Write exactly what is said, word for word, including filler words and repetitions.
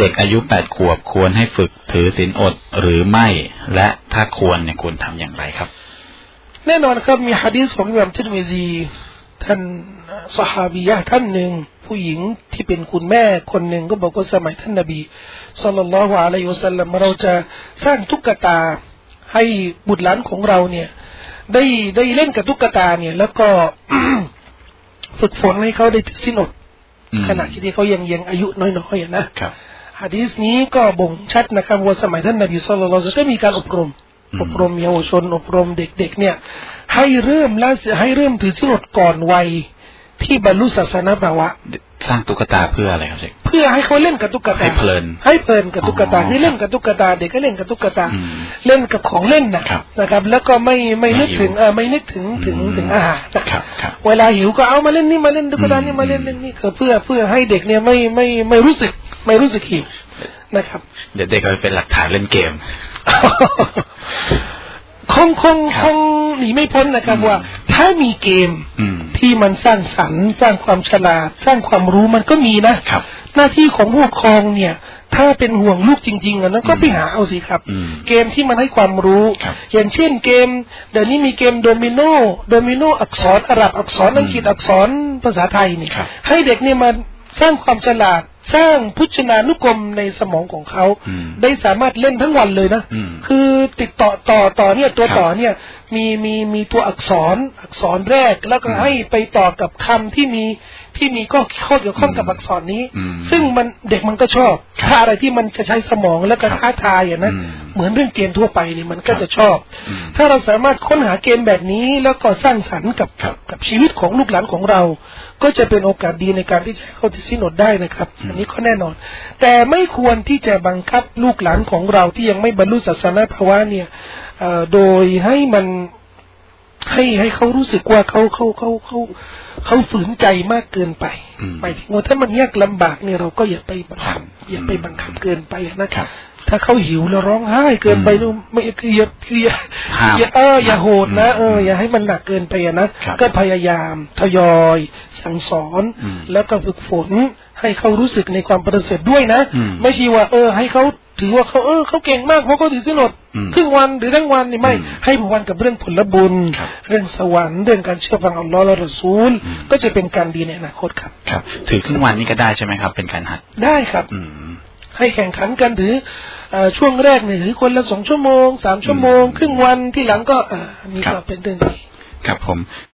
เด็กอายุแปดขวบควรให้ฝึกถือศีลอดหรือไม่และถ้าควรเนี่ยควรทำอย่างไรครับแน่นอนครับมีหะดีษของอิหม่ามติรมิซีท่านซอฮาบียะห์ท่านหนึ่งผู้หญิงที่เป็นคุณแม่คนหนึ่งก็บอกว่าสมัยท่านนบีศ็อลลัลลอฮุอะลัยฮิวะซัลลัมเราจะสร้างตุ๊กตาให้บุตรหลานของเราเนี่ยได้ได้เล่นกับตุ๊กตาเนี่ยแล้วก็ ฝึกฝนให้เขาได้ถือศีลอดขณะที่เขายังยังอายุน้อยๆนะครับหะดีษนี้ก็บ่งชัดนะครับว่าสมัยท่านนบีศ็อลลัลลอฮุอะลัยฮิวะซัลลัมก็มีการอบรมอบรมเยาวชนอบรมเด็กๆเนี่ยให้เริ่มและให้เริ่มถือศีลอดก่อนวัยที่บรรลุศาสนภาวะสร้างตุ๊กตาเพื่ออะไรครับเพื่อให้เขาเล่นกับตุ๊กตาให้เพลินให้เพลินกับตุ๊กตาให้เล่นกับตุ๊กตาเด็กก็เล่นกับตุ๊กตาเล่นกับของเล่นนะครับนะครับแล้วก็ไม่ไม่นึกถึงเออไม่นึกถึงถึงถึงอาหารเวลาหิวก็เอามาเล่นนี่มาเล่นตุ๊กตานี่มาเล่นเล่นนี่คือเพื่อเพื่อให้เด็กเนี่ยไม่ไม่ไม่รู้สึกไม่รู้สึกหิวนะครับเดี๋ยวเด็กเขาเป็นหลักฐานเล่นเกมคงคงคงหนีไม่พ้นนะครับว่าถ้ามีเกมที่มันสร้างสรรค์สร้างความฉลาดสร้างความรู้มันก็มีนะหน้าที่ของผู้ปกครองเนี่ยถ้าเป็นห่วงลูกจริงๆอ่ะนะก็ไปหาเอาสิครับเกมที่มันให้ความรู้อย่างเช่นเกมเดี๋ยวนี้มีเกมโดมิโนโดมิโนอักษรอาหรับอักษรอังกฤษอักษรภาษาไทยนี่ให้เด็กเนี่ยมาสร้างความฉลาดสร้างพุชนานุกรมในสมองของเขาได้สามารถเล่นทั้งวันเลยนะคือติดต่อต่อต่อเนี่ยตัวต่อเนี่ยมีมีมีตัวอักษรอักษรแรกแล้วก็ให้ไปต่อกับคำที่มีที่มีก็ข้อเกี่ยวข้องกับอักษรนี้ซึ่งมันเด็กมันก็ชอบถ้าอะไรที่มันจะใช้สมองแล้วก็ท้าทายอย่างนั้นเหมือนเรื่องเกมทั่วไปนี่มันก็จะชอบถ้าเราสามารถค้นหาเกมแบบนี้แล้วก็สร้างสรรค์กับกับชีวิตของลูกหลานของเราก็จะเป็นโอกาสดีในการที่จะเข้าถือศีลอดได้นะครับอันนี้ก็แน่นอนแต่ไม่ควรที่จะบังคับลูกหลานของเราที่ยังไม่บรรลุศาสนภาวะเนี่ยโดยให้มันให้ให้เขารู้สึกว่าเขาเขาเขาเขาเขาฝืนใจมากเกินไปหมายถึงว่าถ้ามันยากลำบากเนี่ยเราก็อย่าไปบังคับอย่าไปบังคับเกินไปนะครับถ้าเขาหิวแล้วร้องไห้เกินไปนู่นไม่คืออย่าคืออย่าอย่าเอออย่าโหดนะเอออย่าให้มันหนักเกินไปนะก็พยายามทยอยสั่งสอนแล้วก็ฝึกฝนให้เขารู้สึกในความประเสริฐด้วยนะไม่ใช่ว่าเออให้เขาถือว่าเขาเออเขาเก่งมากเพราะเขาถือศีลอดครึ่งวันหรือทั้งวันนี่ไม่ให้ผูกพันกับเรื่องผลบุญเรื่องสวรรค์เรื่องการเชื่อฟังอัลลอฮ์และรอซูลก็จะเป็นการดีในอนาคตครับครับถือครึ่งวันนี่ก็ได้ใช่ไหมครับเป็นการหัดได้ครับให้แข่งขันกันถือช่วงแรกเนี่ยถือคนละสองชั่วโมงสามชั่วโมงครึ่งวันที่หลังก็อันนี้ก็เป็นเรื่องดีครับผม